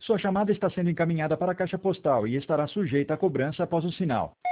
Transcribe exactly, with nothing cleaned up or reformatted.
Sua chamada está sendo encaminhada para a caixa postal e estará sujeita a cobrança após o sinal.